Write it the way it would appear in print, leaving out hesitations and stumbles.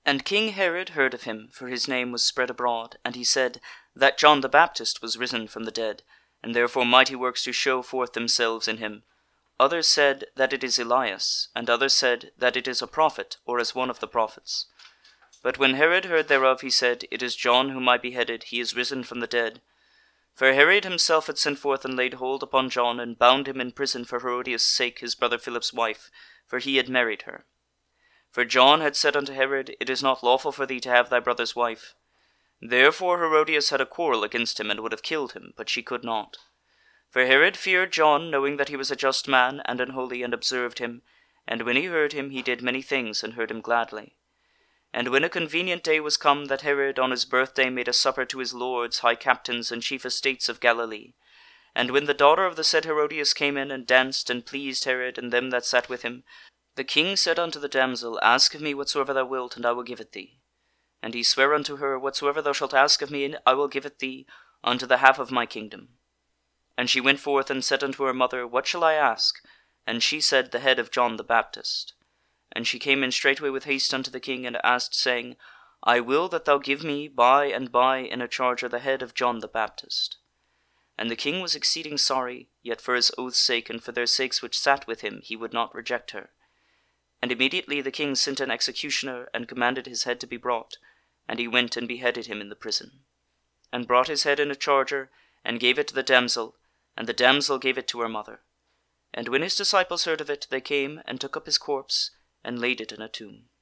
And King Herod heard of him, for his name was spread abroad, and he said, that John the Baptist was risen from the dead, and therefore mighty works do show forth themselves in him. Others said that it is Elias, and others said that it is a prophet, or as one of the prophets. But when Herod heard thereof, he said, It is John whom I beheaded, he is risen from the dead. For Herod himself had sent forth and laid hold upon John, and bound him in prison for Herodias' sake, his brother Philip's wife, for he had married her. For John had said unto Herod, It is not lawful for thee to have thy brother's wife. Therefore Herodias had a quarrel against him, and would have killed him, but she could not. For Herod feared John, knowing that he was a just man, and an holy, and observed him. And when he heard him, he did many things, and heard him gladly. And when a convenient day was come, that Herod on his birthday made a supper to his lords, high captains, and chief estates of Galilee. And when the daughter of the said Herodias came in, and danced, and pleased Herod, and them that sat with him, the king said unto the damsel, Ask of me whatsoever thou wilt, and I will give it thee. And he sware unto her, Whatsoever thou shalt ask of me, I will give it thee, unto the half of my kingdom. And she went forth and said unto her mother, What shall I ask? And she said, The head of John the Baptist. And she came in straightway with haste unto the king, and asked, saying, I will that thou give me by and by in a charger the head of John the Baptist. And the king was exceeding sorry, yet for his oath's sake, and for their sakes which sat with him, he would not reject her. And immediately the king sent an executioner, and commanded his head to be brought, and he went and beheaded him in the prison. And brought his head in a charger, and gave it to the damsel, and the damsel gave it to her mother. And when his disciples heard of it, they came, and took up his corpse, and laid it in a tomb.